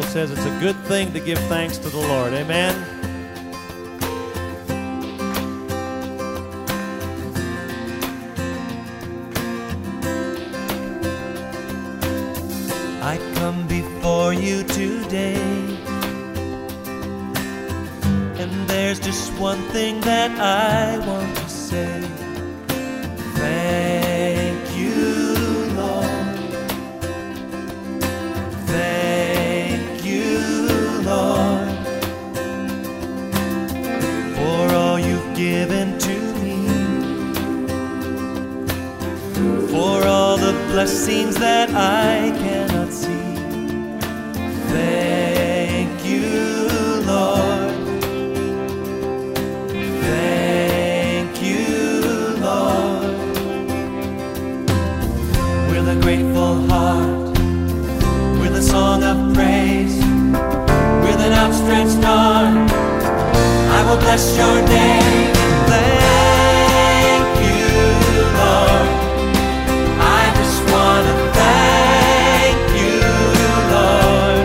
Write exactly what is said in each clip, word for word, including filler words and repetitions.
says it's a good thing to give thanks to the Lord. Amen? I come before you today, and there's just one thing that I want to say. Thank you, Lord. Thank you, Lord, for all you've given to me, for all the blessings that I cannot see. Thank you, Lord. Thank you, Lord. With a grateful heart, with a song of praise, with an outstretched arm, I will bless your name. Thank you, Lord. I just want to thank you, Lord.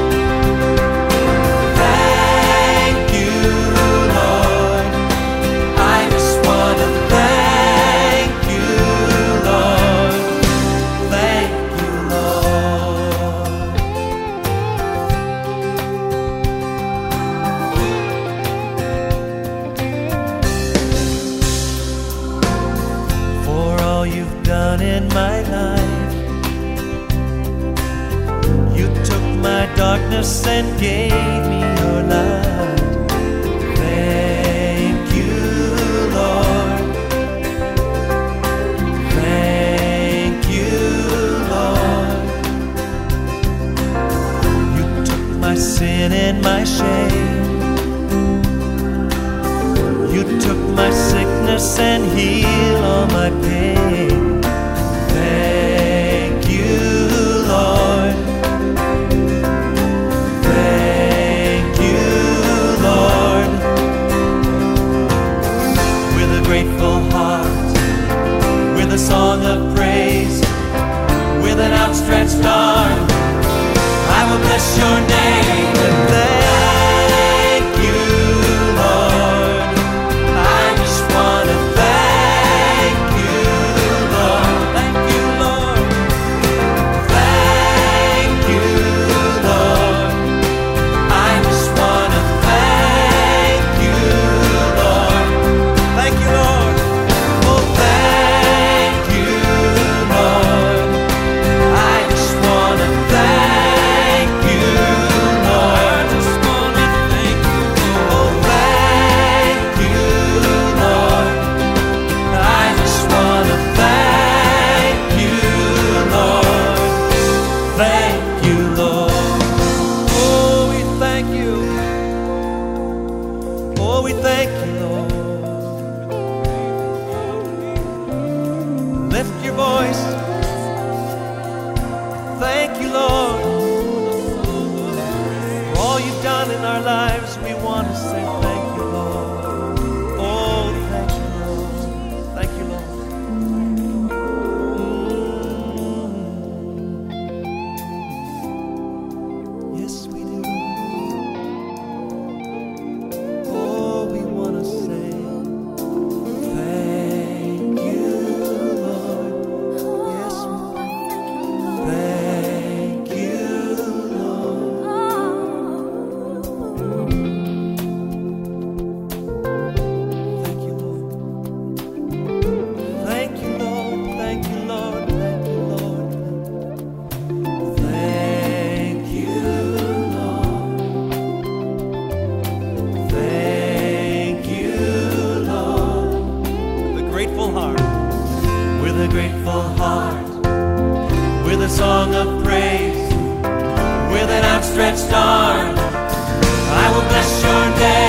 Thank you, Lord. I just want to thank you, Lord. Thank you, Lord. For all you've done in my life, you took my darkness and gave me your light. Thank you, Lord. Thank you, Lord. You took my sin and my shame. You took my sickness and healed all my pain. Thank you, Lord. Thank you, Lord. With a grateful heart, with a song of praise, with an outstretched arm, I will bless your name and thank you, Lord. I just want to thank you, Lord. Thank you, Lord. Thank you, Lord. I just want to thank you, Lord. Thank you, Lord. Oh, thank you, Lord. I just want to thank you, Lord. I just want to thank you, Lord. Oh, thank you, Lord. I just want to thank you, Lord. Thank you, Lord. Oh, we thank you. Oh, we thank you, Lord. Lift your voice. Thank you, Lord. For all you've done in our lives, we want to say thank you, Lord. Oh, thank you, Lord. Thank you, Lord. Mm. Yes, we do. Oh, we want to say thank you, Lord. Yes, thank you, Lord. Thank you, Lord. Thank you, Lord. Thank you, Lord. Thank you, Lord. Thank you, Lord. Thank you, Lord. With a grateful heart, with a grateful heart, with a song of praise, with an outstretched arm, I will bless your name.